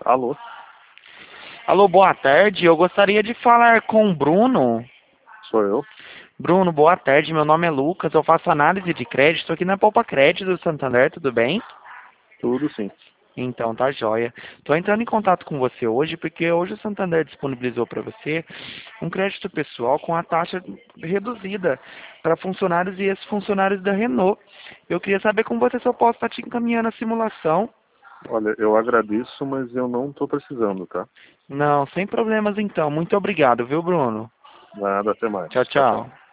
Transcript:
Alô? Alô, boa tarde. Eu gostaria de falar com o Bruno. Sou eu? Bruno, boa tarde. Meu nome é Lucas. Eu faço análise de crédito aqui na Poupa Crédito do Santander. Tudo bem? Tudo sim. Então, tá joia. Estou entrando em contato com você hoje porque hoje o Santander disponibilizou para você um crédito pessoal com a taxa reduzida para funcionários e ex-funcionários da Renault. Eu queria saber com você se eu posso estar te encaminhando a simulação. Olha, eu agradeço, mas eu não estou precisando, tá? Não, sem problemas então. Muito obrigado, viu, Bruno? Nada, até mais. Tchau, Tchau, tchau. tchau.